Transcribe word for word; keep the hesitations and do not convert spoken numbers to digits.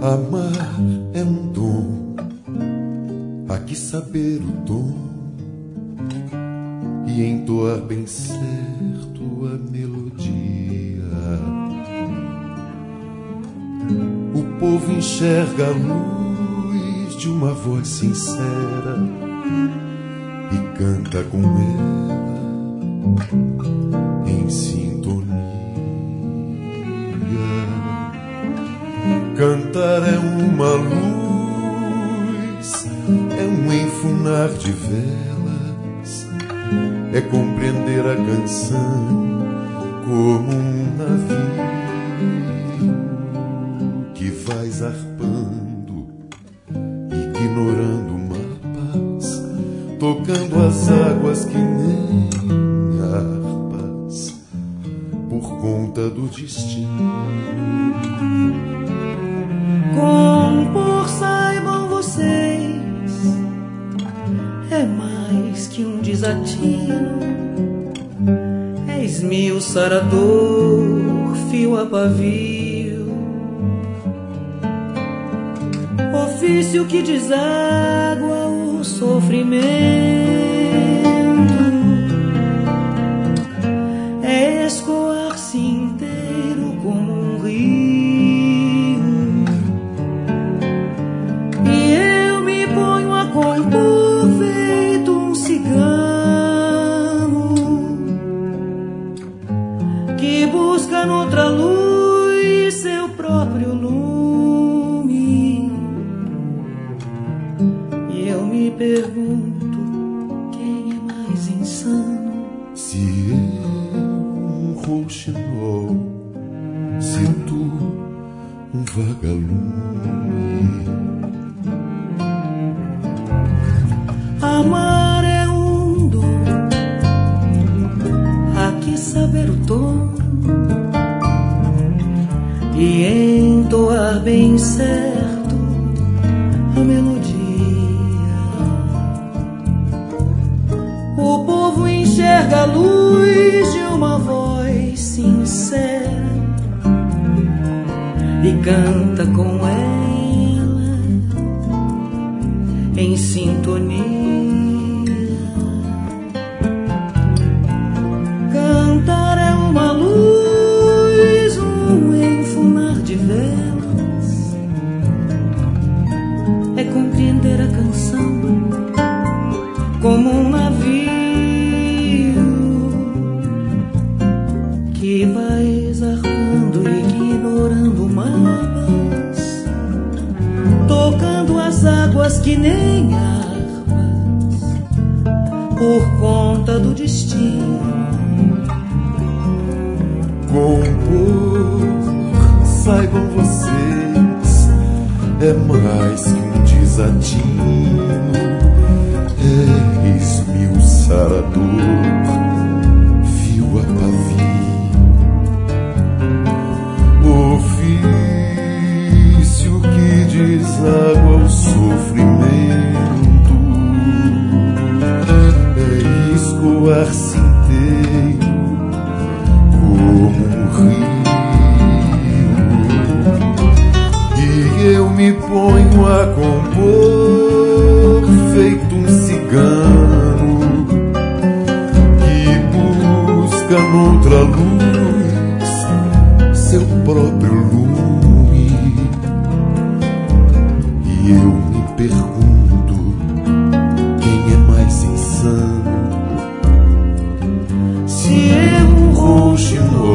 Amar é um dom, há que saber o tom e entoar bem certo a melodia. O povo enxerga a luz de uma voz sincera e canta com ela em sintonia. Cantar é uma luz, é um enfunar de velas, é compreender a canção como um navio que vai zarpando, ignorando mapas, tocando as águas que nem harpas, por conta do destino. Compor, saibam vocês, é mais que um desatino, é esmiuçar a dor, fio a pavio, ofício que deságua o sofrimento, é escoar-se inteiro como um rio. Compor feito um cigano que busca noutra luz seu próprio lume. E eu me pergunto, quem é mais insano? Se eu um rouxinol, se tu um vagalume. Amar é um dom, há que saber o tom e entoar bem certo a melodia. O povo enxerga a luz de uma voz sincera e canta com ela em sintonia. Cantar é uma luz, um enfunar de velas, é compreender a canção como um navio que vai zarpando, ignorando mapas, tocando as águas que nem harpas, por conta do destino. Compor, saibam vocês, é mais que um desatino, é esmiuçar a dor, fio a pavio, ofício que deságua o sofrimento, é escoar-se inteiro como um rio, e eu me ponho a compor feito um cigano que busca noutra luz seu próprio lume. E eu me pergunto, quem é mais insano? Se eu um rouxinol,